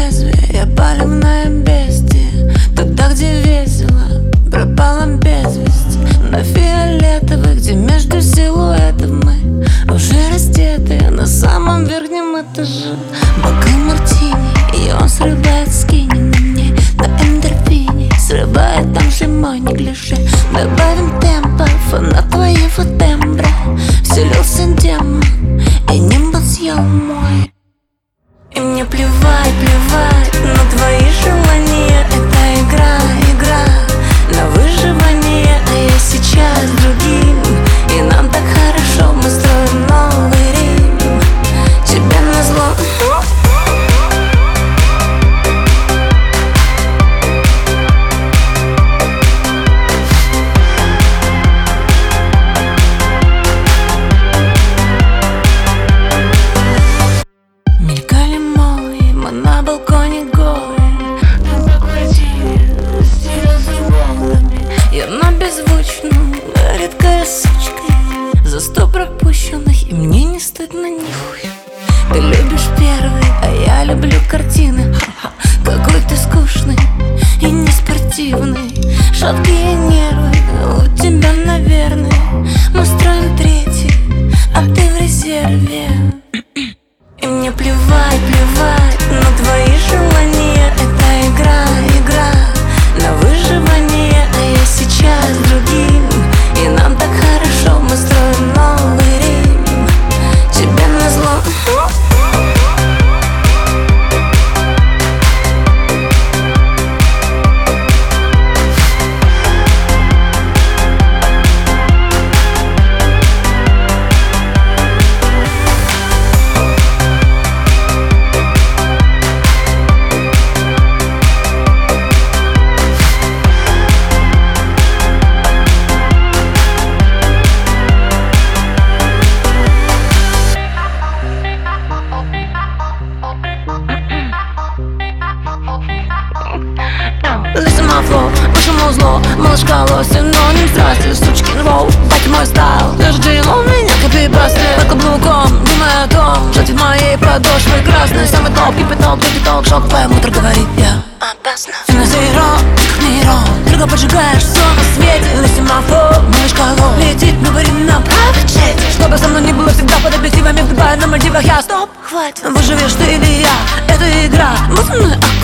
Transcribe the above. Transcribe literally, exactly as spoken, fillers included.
лезвие, я палевное бестие. Туда, где весело, пропала без вести. На фиолетовых, где между силуэтов мы уже раздетые на самом верхнем этаже. Бокал мартини, и он срывает скини на мне на эндорфине, срывает там же мой неглиже. Добавим темпов на твоего тембра. Вселился демон, и небо съел мой. И мне плевать, плевать на твои желания. Это игра, игра на выживание. А я сейчас с другим, и нам так хорошо. Мы строим новый Рим, тебе назло. Мелькали молнии, мы на балконе голые. На квартире стелются волнами. Явно беззвучно, редкая сучка. За сто пропущенных, и мне не стыдно нихуя. Ты любишь первый, а я люблю картины. Ха-ха, какой ты скучный и неспортивный. Шаткие нервы у тебя, наверное. Мы строим третий, а ты в резерве. И мне плевать, плевать на твои желания. Это игра, игра на выживание. А я сейчас с другим, и нам так хорошо. Мы строим новый Рим, тебе назло. Listen my flow, вышему зло, малышка лось, синоним страсти, сучкин воу, баки мой стайл. Даже Джейло меня копипасты, под каблуком, думая о том, что цвет моей подошвы красный. Самый топ, кипяток, третий толк, шоковая мутор, говорит я опасно. На зеро, как нейрон, дорого поджигаешь все на свете. Listen my flow, малышка лось, летит, говорит на правочете. Что бы со мной ни было, всегда под объективами, в Дубае, на Мальдивах я. Стоп, хватит, выживешь ты или я, это игра, мы со мной